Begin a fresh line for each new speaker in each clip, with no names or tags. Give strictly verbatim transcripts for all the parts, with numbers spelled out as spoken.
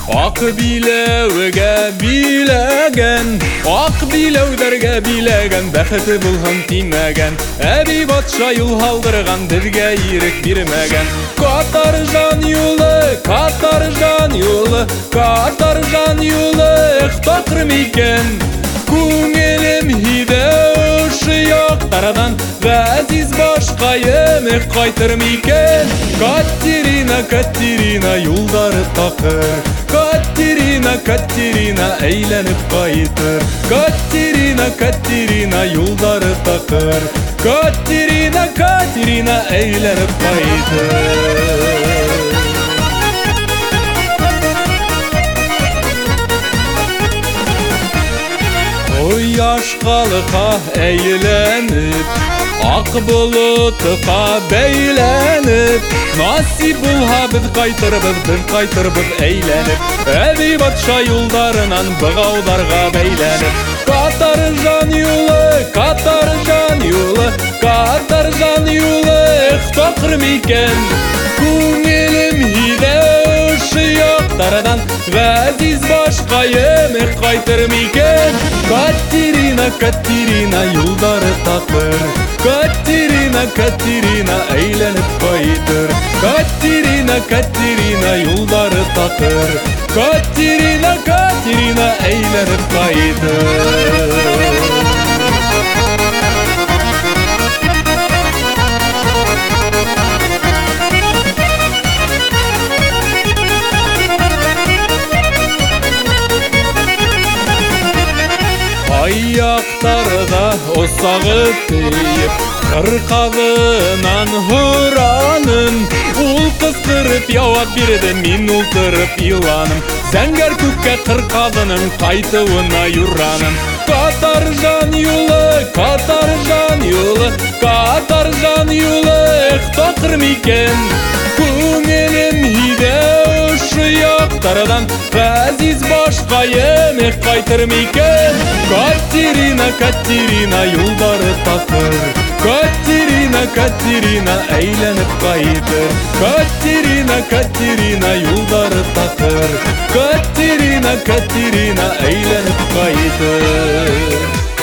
Ак биләүгә биләгән, ак биләүдәргә биләгән, бәхете булһын тимәгән. Әби батша юл һалдырган, безгә ирек бирмәгән. Катаржан юлы, катаржан юлы, катаржан юлы, ихтакыр микән? Күңелем һидә ошо яктардан, ғәзиз башкаем кайтыр микән? Катерина, Катерина, юлдары такыр. Катерина, Катерина, әйләнеп кайтыр. Катерина, Катерина, юлдары такыр. Катерина, Катерина, әйләнеп кайтыр. Кояш калка әйләнеп, ак болытка бәйләнеп, насип булһа без кайтырбыз, без кайтырбыз әйләнеп. Әби батша юлдарынан быгаударга бәйләнеп. Катаржан юлы, катаржан юлы, катаржан юлы, ихтакыр микән? Күңелем һидә ошо яктардан, ғәзиз башкаем кайтыр микән? Катерина, Катерина, юлдары такыр. Катерина, Катерина, әйләнеп кайтыр. Катерина, Катерина, юлдары такыр. Катерина, Катерина, әйләнеп кайтыр. Аяктарда осагы тейеп, кыркагынан хураным. Ул кыстырып явап бирде, мин ултырып иланым. Зәңгәр күккә кыркагының кайтуына юраным. Катаржан юлы, катаржан юлы, катаржан юлы, ихтакыр микән? Күңелем һидә ошо яктардан, ғәзиз башкаем кайтыр микән? Катерина, Катерина, юлдары такыр. Катерина, Катерина, әйләнеп кайтыр. Катерина, Катерина, юлдары такыр. Катерина, Катерина, әйләнеп кайтыр.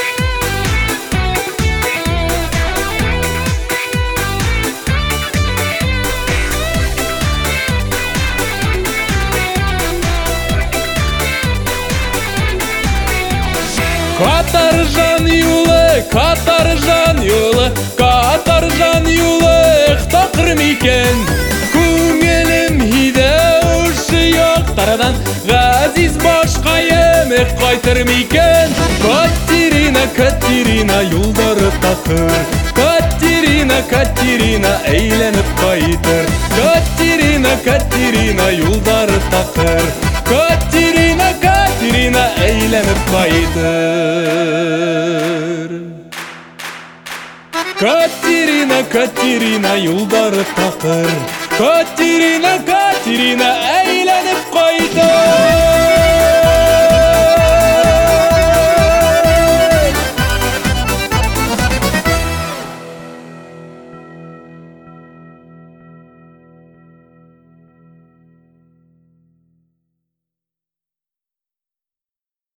Катаржан юлы, катаржан юлы, катаржан юлы, ихтакыр микән? Күңелем һидә ошо яктардан, ғәзиз башкаем кайтыр микән? Катерина, Катерина, юлдары такыр. Катерина, Катерина, әйләнеп кайтыр. Катерина, Катерина, юлдары такыр. Катерина, Катерина, әйләнеп кайтыр. Катерина, Катерина, юлдары такыр. Катерина, Катерина, әйләнеп кайтыр.